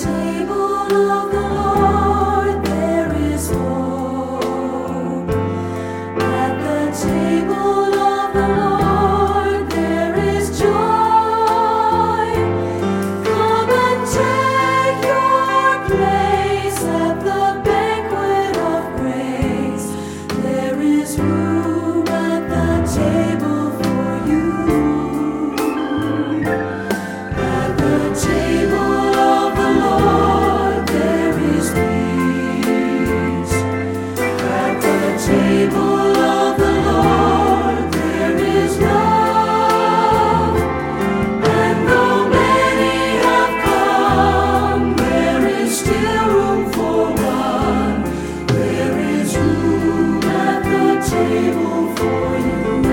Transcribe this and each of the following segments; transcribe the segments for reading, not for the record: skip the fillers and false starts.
table of the Lord there is hope. At the table of the Lord there is joy. Come and take your place at the banquet of grace. There is room at the table for you. At the table of the Lord there is peace. At the table of the Lord there is love. And though many have come, there is still room for one. There is room at the table for you.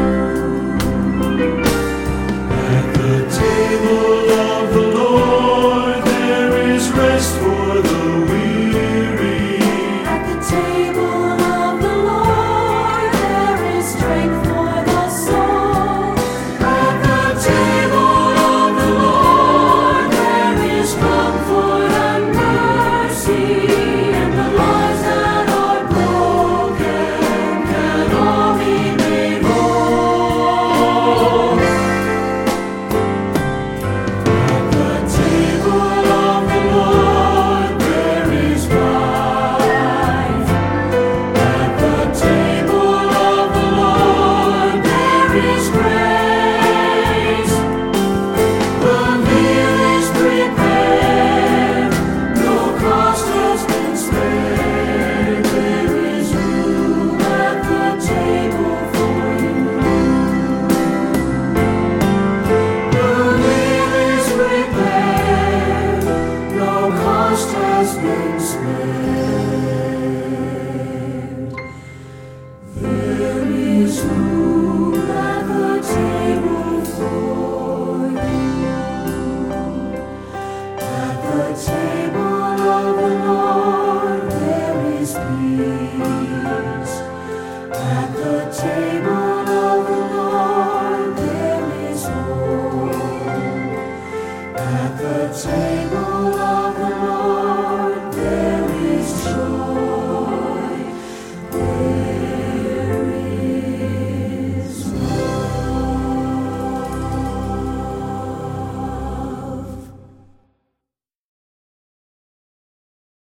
At the table of the Lord there is rest for the weary. At the table of the Lord there is strength for the soul. At the table of the Lord there is comfort and mercy, and the lives that are broken can all be made whole. At the table of the Lord there is life. At the table of the Lord there is grace. The meal is prepared, no cost has been spared. There is room at the table for you. The meal is prepared, no cost has been